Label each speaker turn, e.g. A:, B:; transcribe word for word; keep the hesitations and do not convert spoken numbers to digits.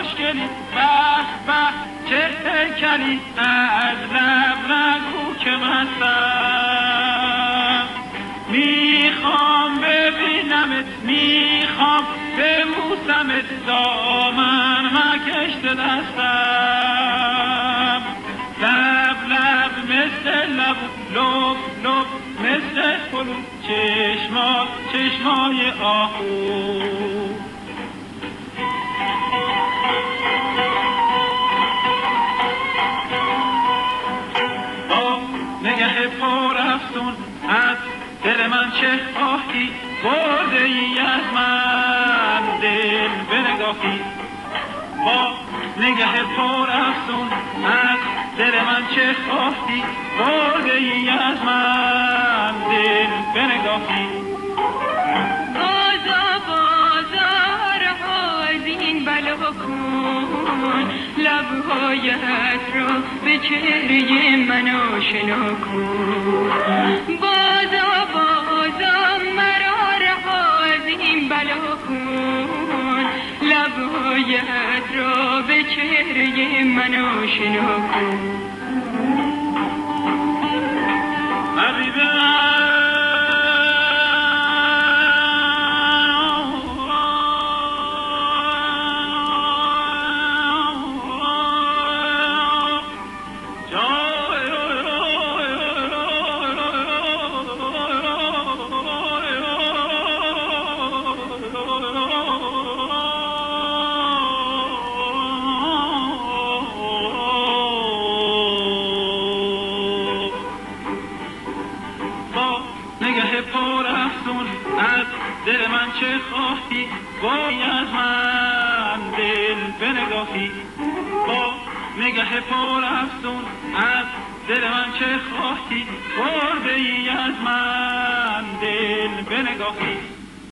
A: خوشگلی به به چه هیکلی از لب نگو که مستم میخوام ببینمت میخوام ببوسمت دامن مکشت دستم لب لب مثل لب لب لب مثل پلو چشما چشمای آهو با نگه پر افسون از دل من چه خواهی برده ای از من دل به نگاهی با نگه پر افسون از دل من چه خواهی برده ای از من دل به نگاهی
B: بازا بازا رهاز این بلا کن لبهایت رو به چهره من آشنا کن بازا بازا مرا رهاز این بلا کن لبهایت رو به چهره من آشنا کن
A: نگه پر افسون از دل من چه خواهی وای از من دل به نگاهی با نگه پر افسون از دل من چه خواهی برده ای از من دل به نگاهی